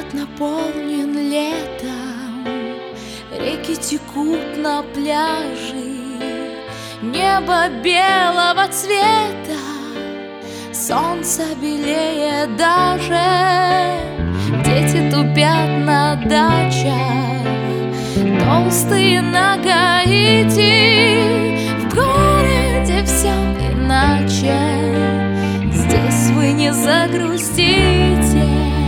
наполнен летом, реки текут на пляже, небо белого цвета, солнце белее даже. Дети тупят на дачах, толстые на Гаити. В городе все иначе, здесь вы не загрустите.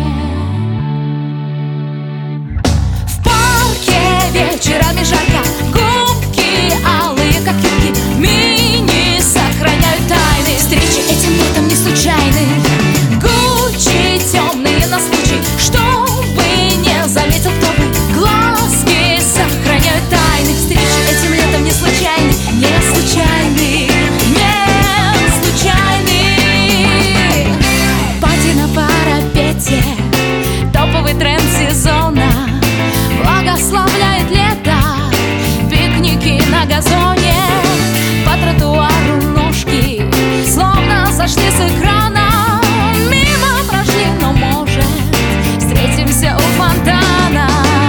В парке вечерами жарко, губки алые, как юбки, мини сохраняют тайны. Встречи этим летом не случайны. Гуччи темные на случай, чтобы не заметил кто бы. Глазки сохраняют тайны. Встречи этим летом не случайны, не случайны, не случайны. Пати на парапете, топовый тренд сезона, благословляет лето. Пикники на газоне, по тротуару ножки словно сошли с экрана. Мимо прошли, но может встретимся у фонтана.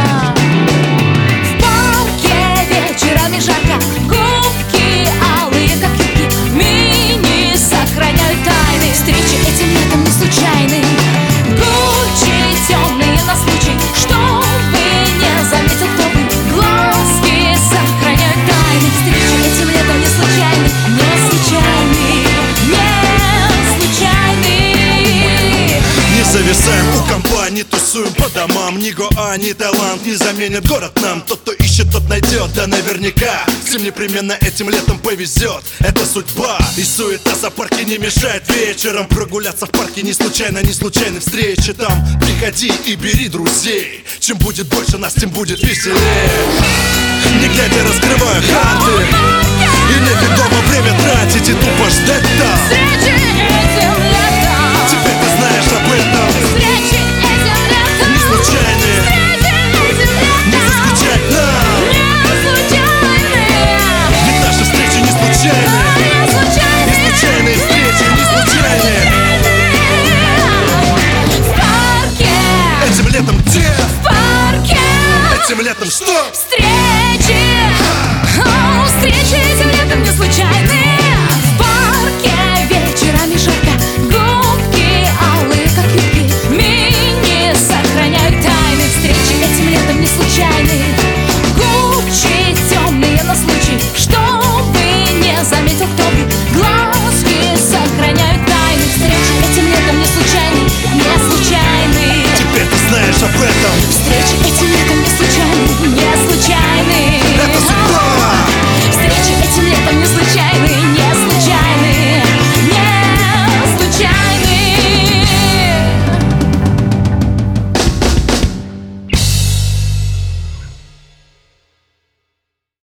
В парке вечерами жарко, губки алые, как юбки, мини сохраняют тайны. Встречи этим летом не случайны. Гуччи темные на случай, чтобы не заметил кто бы. Глазки сохраняют тайны. Встречи этим летом не случайны, не случайны, не случайны. Не зависаем у компании, тусуем по домам. Ни Гоа, ни Таиланд не заменит город нам. Тот, кто ищет, тот найдет, да наверняка всем непременно этим летом повезет. Это судьба, и суета за парки не мешает вечером прогуляться в парке. Не случайно, не случайны встречи там. Приходи и бери друзей. Чем будет больше нас, тем будет веселее. Не глядя, раскрываю карты, и неведомо время тратить и тупо ждать там. Встречи этим летом, Теперь ты знаешь об этом. встречи этим летом, Не случайные, встречи этим не летом, заскучать нам. не случайные, Ведь наши встречи не случайные. не случайные. Не случайные встречи, не случайные. В парке, Этим летом где? в парке, Этим летом что?